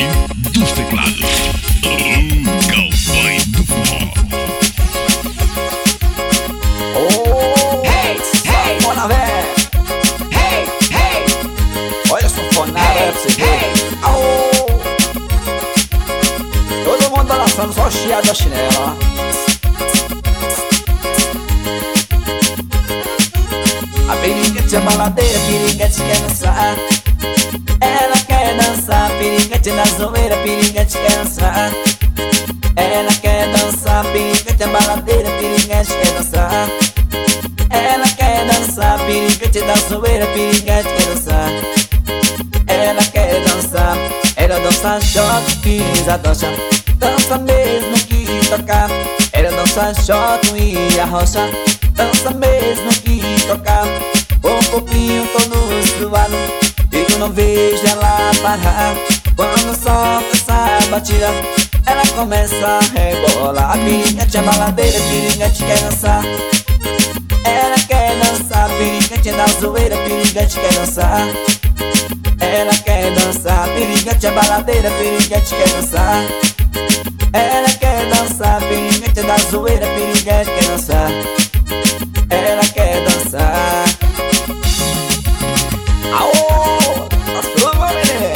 dos teclados, o cowboy do forró. Oh, hey, sanfona véia. Hey, hey. Olha a sanfonada aí pra você ver. Oh. Todo mundo balançando, só o chiado da chinela. A piriguete é baladeira, piriguete quer dançar. Ela quer dançar, piriguete na zoeira, piriguete quer dançar. Ela quer dançar, piriguete é baladeira, piriguete quer dançar. Ela quer dançar, piriguete da zoeira, piriguete quer dançar. Ela quer dançar, ela dança shot, pisa, dança. Dança mesmo que tocar. Ela dança shot e arrocha. Dança mesmo que tocar. O corpinho todo suado, eu não vejo ela parar. Quando solta essa batida, ela começa a rebolar. A piriguete é baladeira, piriguete quer dançar. Ela quer dançar, piriguete da zoeira, piriguete quer dançar. Ela quer dançar, piriguete é baladeira, piriguete quer dançar. Ela quer dançar, piriguete da zoeira, piriguete quer dançar. Ela quer dançar. Aô, nós vamos, menino.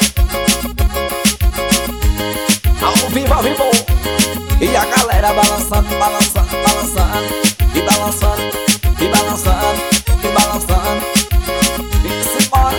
Ao vivo, ao vivo. E a galera balançando, balançando, balançando. E balançando, e balançando, e balançando. E se embora.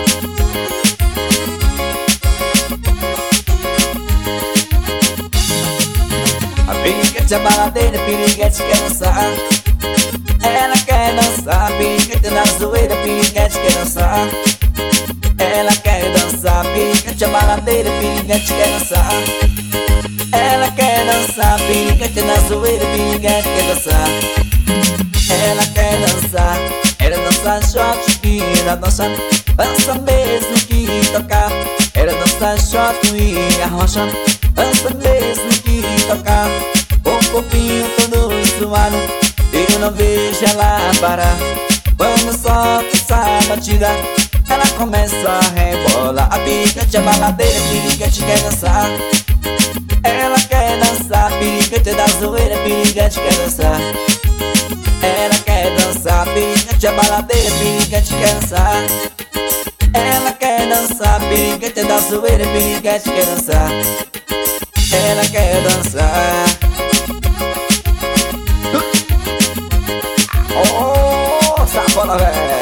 A piriguete é baladeira, piriguete quer dançar. Ela quer dançar, piriguete na zoeira, piriguete quer dançar. Ela quer dançar, piriguete é baladeira, piriguete quer dançar. Ela quer dançar, piriguete na zoeira, piriguete quer dançar. Ela quer dançar, ela dança shot e dança. Dança mesmo que tocar. Ela dança shot e arrocha. Dança mesmo que tocar. O corpinho todo suado, eu não vejo ela parar. Quando solta essa batida, ela começa a rebolar. A piriguete é baladeira, piriguete quer dançar. Ela quer dançar, piriguete da zoeira, piriguete quer dançar. Ela quer dançar, piriguete é baladeira, piriguete quer dançar. Ela quer dançar, piriguete da zoeira, piriguete quer dançar. Ela quer dançar. Oh, sanfona véia.